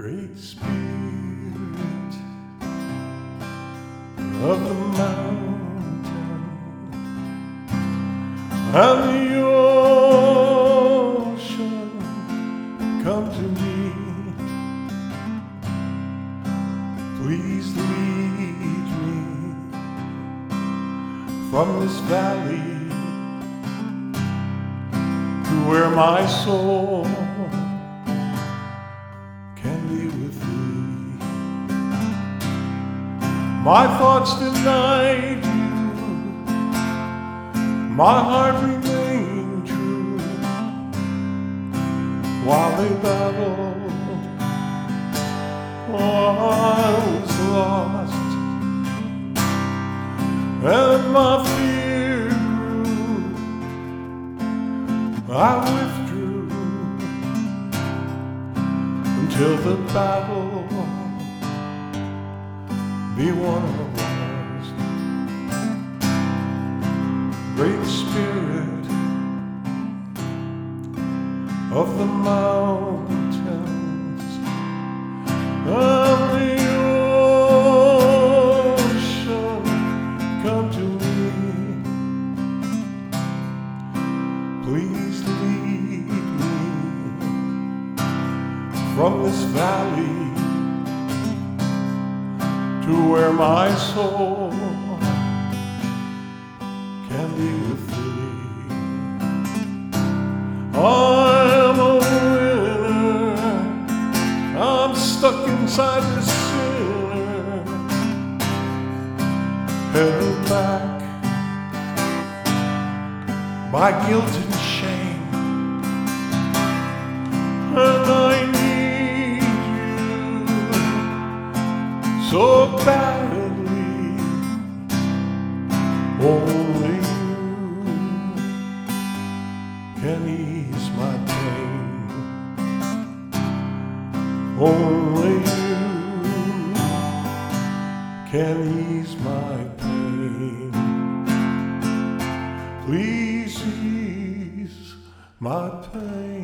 Great Spirit of the mountain and the ocean, come to me. Please lead me from this valley to where my soul can be with thee. My thoughts denied you, my heart remained true, while they battled, I was lost, and my fear grew. I withdrew until the battle be won or lost. Great Spirit of the mountains and the ocean, come to me. Please lead me from this valley to where my soul can be with thee. I'm a winner, I'm stuck inside this sinner, held back by guilt and shame, and I need you so badly. Only you can ease my pain. Only you can ease my pain. Please ease my pain.